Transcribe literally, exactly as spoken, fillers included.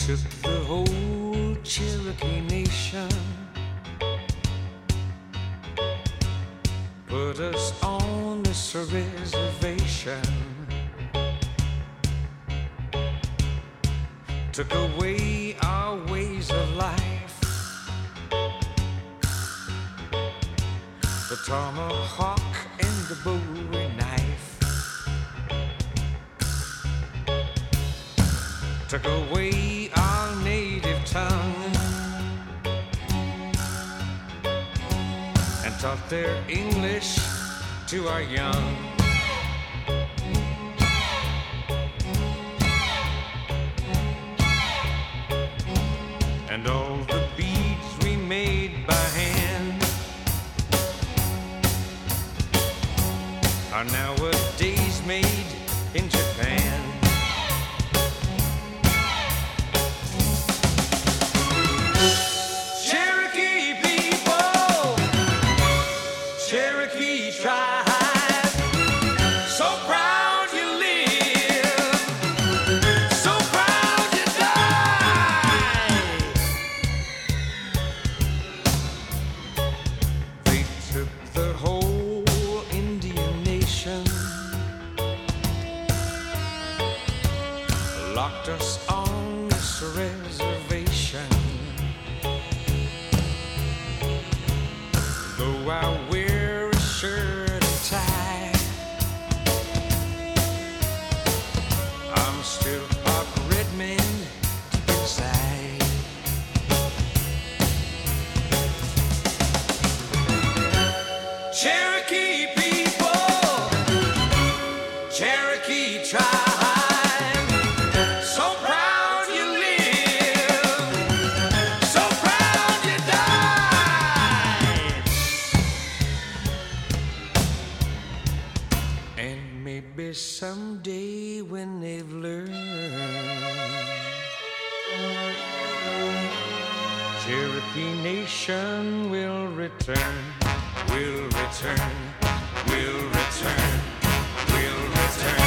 took the whole Cherokee Nation, put us on this reservation, took away our ways of life, the tomahawk and the bowie knife, took away our native tongue, and taught their English to our young. And all the beads we made by hand are nowadays made in Japan. Cherokee people, Cherokee tribe, so proud you live, so proud you die. They took the whole Indian nation, locked us on this reservation. Though I wear a shirt and tie, I'm still part red man deep inside. Cherokee people, Cherokee tribe, so proud you live, so proud you die. And maybe someday when they've learned, Cherokee Nation will return, will return, will return, will return.